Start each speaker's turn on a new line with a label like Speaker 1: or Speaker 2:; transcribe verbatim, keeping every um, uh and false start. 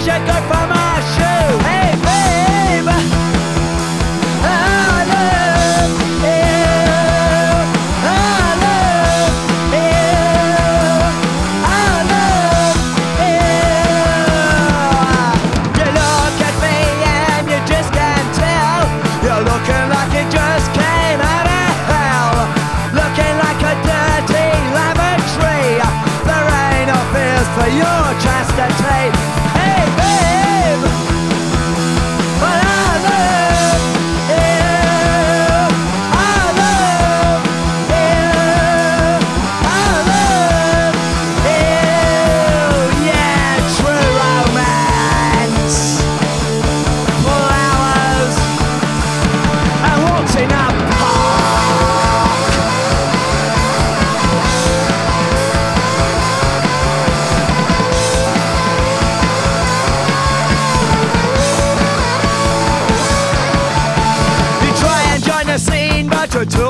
Speaker 1: cause you're good for my shoe. Hey babe, I love you, I love you, I love you. You look at me and you just can't tell. You're looking like you just came out of hell, looking like a dirty lavatory. There ain't no fears for your chastity. Hey babe, but I love you, I love you, I love you. Yeah, true romance, flowers and walks in a park. You try and join the scene, but you're too